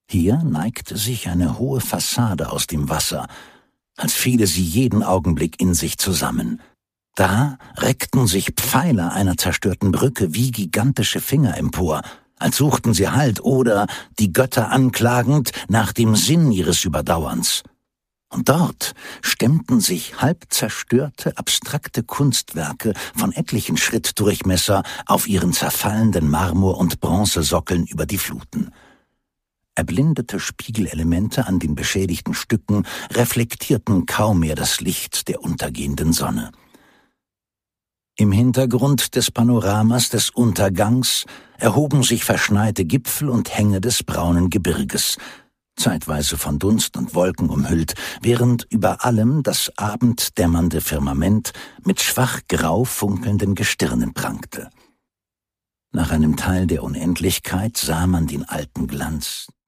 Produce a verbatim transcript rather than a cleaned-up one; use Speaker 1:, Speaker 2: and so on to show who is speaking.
Speaker 1: Hier neigte sich eine hohe Fassade aus dem Wasser, als fiele sie jeden Augenblick in sich zusammen. Da reckten sich Pfeiler einer zerstörten Brücke wie gigantische Finger empor, als suchten sie Halt oder, die Götter anklagend, nach dem Sinn ihres Überdauerns. Und dort stemmten sich halb zerstörte, abstrakte Kunstwerke von etlichen Schritt Durchmesser auf ihren zerfallenden Marmor- und Bronzesockeln über die Fluten. Erblindete Spiegelelemente an den beschädigten Stücken reflektierten kaum mehr das Licht der untergehenden Sonne. Im Hintergrund des Panoramas des Untergangs erhoben sich verschneite Gipfel und Hänge des braunen Gebirges, zeitweise von Dunst und Wolken umhüllt, während über allem das abenddämmernde Firmament mit schwach grau funkelnden Gestirnen prangte. Nach einem Teil der Unendlichkeit sah man den alten Glanz,